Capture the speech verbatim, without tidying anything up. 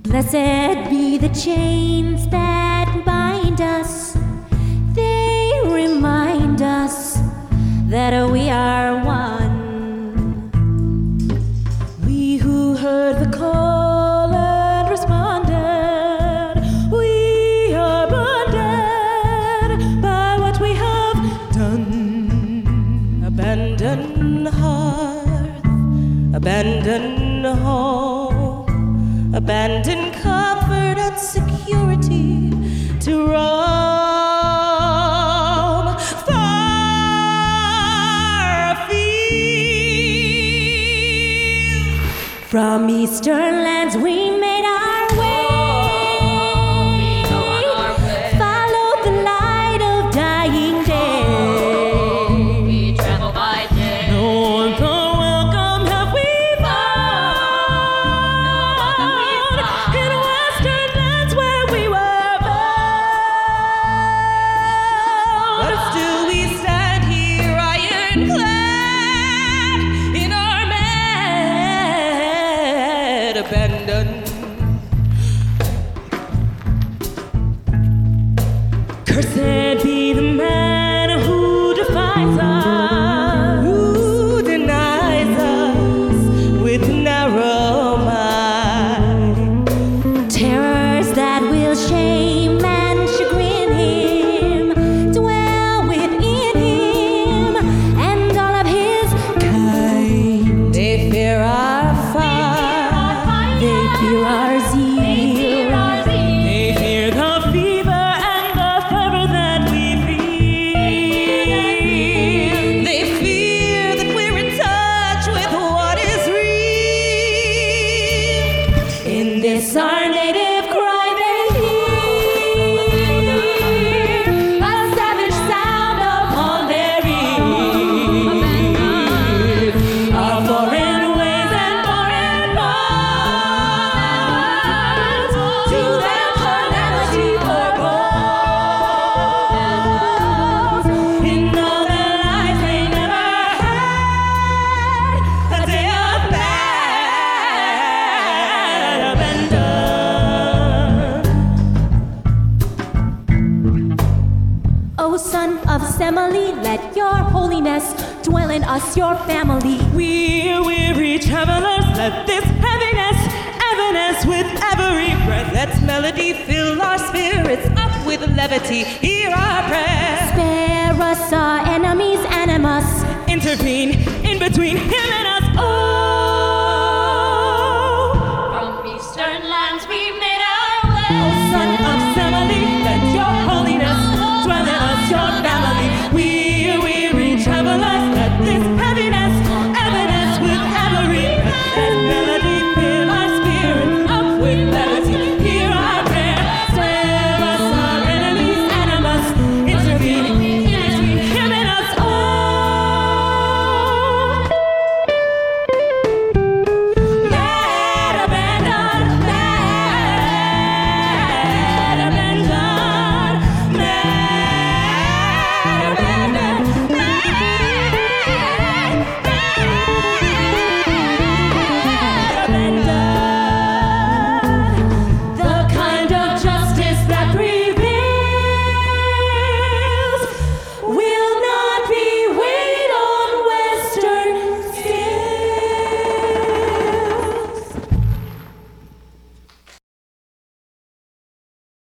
Blessed be the chains that bind us. They remind us that we are one. We who heard the call and responded, we are bonded by what we have done. Abandon hearth, abandon home, abandon comfort and security to roam far afield. From eastern lands we made our way. We go on our way. Followed the light of dying day. We travel by day. No one thought welcome have we found in western lands where we were bound. But still we stand here ironclad in our mad abandon. Cursed be the man who defies us, Who denies us with narrow mind? terrors that will shame and chagrin him dwell within him and all of his kind. They fear our fire. They fear our zeal. They fear the fever and the fervor that we feel. They fear that we're in touch with what is real. In this our native cry they hear a savage sound upon their ears. Our foreign ways and foreign bonds to their carnality forebode. In all their lives they never had a day of bad abandon. O son of Semele, let your holiness dwell in us, your family. We're weary travelers, let this heaviness evanesce with every breath. Let melody fill our spirits up with levity. Hear our prayer. Spare us our enemies, animus. Intervene in between him and us. Oh, From eastern lands we made